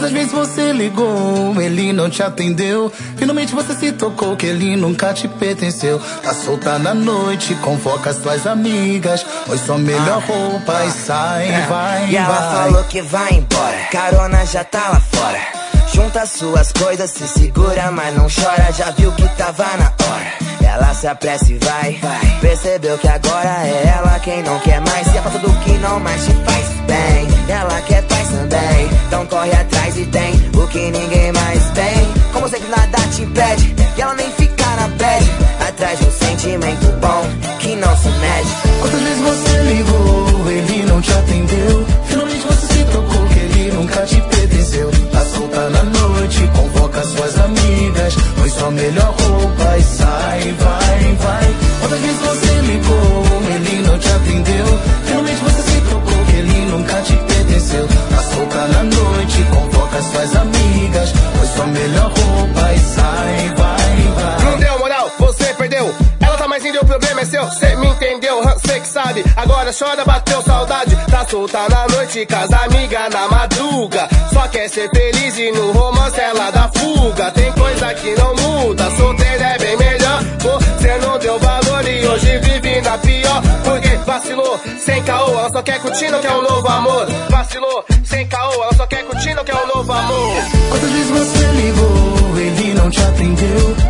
Quantas vezes você ligou, ele não te atendeu? Finalmente você se tocou que ele nunca te pertenceu. Tá solta na noite, convoca suas amigas, põe sua melhor roupa e sai, vai. E ela falou que vai embora, carona já tá lá fora. Junta suas coisas, se segura, mas não chora. Já viu que tava na hora. Ela se apressa e vai. Percebeu que agora é ela quem não quer mais. Se afasta do que não mais te faz bem. Ela quer paz também, então corre atrás e tem o que ninguém mais tem. Como sempre nada te impede, e ela nem fica na bad. Atrás de um sentimento bom que não se mede. Quantas vezes você ligou, ele não te atendeu? Finalmente você se tocou que ele nunca te pertenceu. Tá solta na noite, convoca suas amigas, põe sua melhor roupa e sai, vai, vai. Quantas vezes você ligou, ele não te atendeu? Finalmente você se tocou que ele nunca te pertenceu. Tá solta na noite, convoca suas amigas, põe sua melhor roupa e sai, vai, vai. Não deu moral, você perdeu. Ela tá mais indo, o problema é seu. Cê me entendeu, cê que sabe. Agora chora, bateu saudade. Tá solta na noite, casa amiga na madruga. Só quer ser feliz e no romance ela dá fuga. Tem coisa que não muda, solteira é bem melhor. Você não deu valor e hoje vive na pior. Porque vacilou, sem caô, ela só quer curtir, não quer um novo amor. Vacilou, sem caô, ela só quer curtir, não quer um novo amor. Quantas vezes você ligou, ele não te atendeu?